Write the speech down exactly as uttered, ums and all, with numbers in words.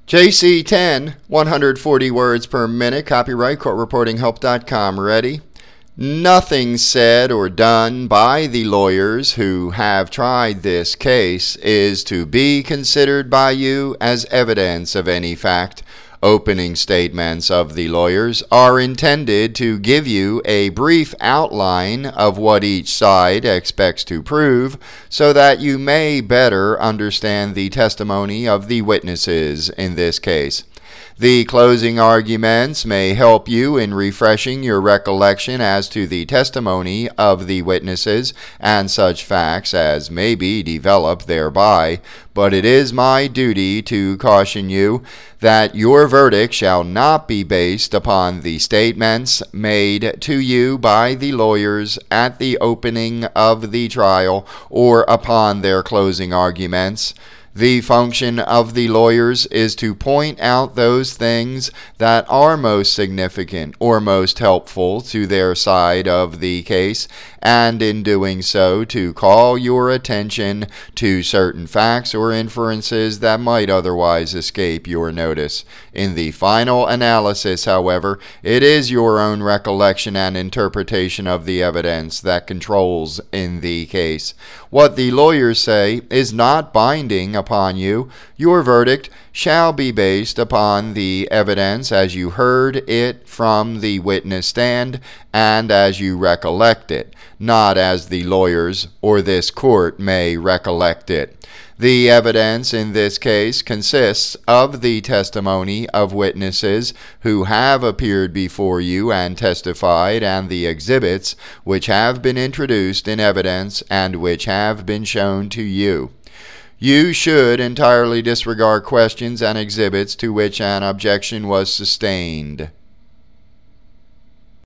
J C ten, one hundred forty words per minute, copyright court reporting help dot com. Ready? Nothing said or done by the lawyers who have tried this case is to be considered by you as evidence of any fact. Opening statements of the lawyers are intended to give you a brief outline of what each side expects to prove so that you may better understand the testimony of the witnesses in this case. The closing arguments may help you in refreshing your recollection as to the testimony of the witnesses and such facts as may be developed thereby, but it is my duty to caution you that your verdict shall not be based upon the statements made to you by the lawyers at the opening of the trial or upon their closing arguments. The function of the lawyers is to point out those things that are most significant or most helpful to their side of the case, and in doing so to call your attention to certain facts or inferences that might otherwise escape your notice. In the final analysis, however, it is your own recollection and interpretation of the evidence that controls in the case. What the lawyers say is not binding upon you. Your verdict shall be based upon the evidence as you heard it from the witness stand and as you recollect it, not as the lawyers or this court may recollect it. The evidence in this case consists of the testimony of witnesses who have appeared before you and testified, and the exhibits which have been introduced in evidence and which have been shown to you. You should entirely disregard questions and exhibits to which an objection was sustained.